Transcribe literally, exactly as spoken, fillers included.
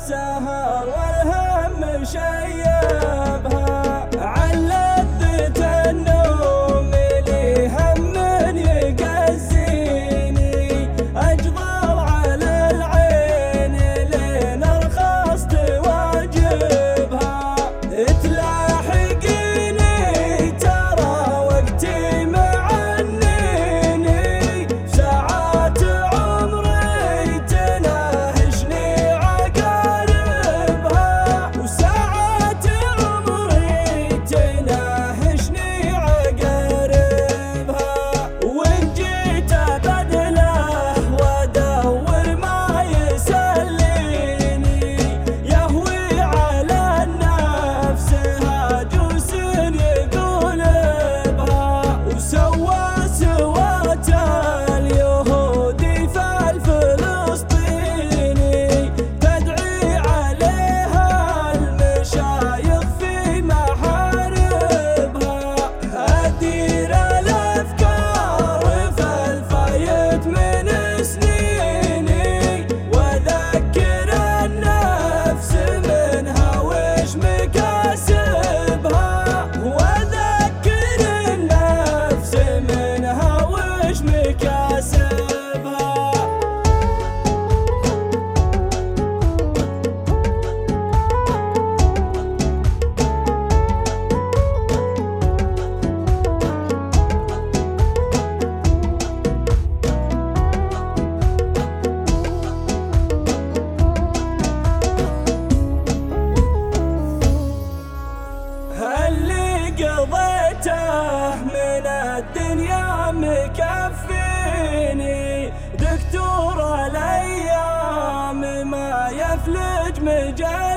السهر والهم شيبها عن لذة النوم لي هم يقزيني أجبر على العين لين أرخصت واجبها تلاحقيني ترى وقتي معنيني ساعات عمري تناهشني عقاربها وساعات عمري تناهشني عقاربها وإن جيت أبدله وأدور ما يسليني يهوي على النفس هاجوس يقولبها وسوى سوات اليهودي فالفلسطيني تدعي عليها المشايخ في محاربها أدير الأفكار فالفايت من سنيني وأذكر النفس منها وش مكاسبها وأذكر النفس منها وش مكاسبها. اللي قضيته من الدنيا مكفيني دكتور الأيام ما يفلج مجال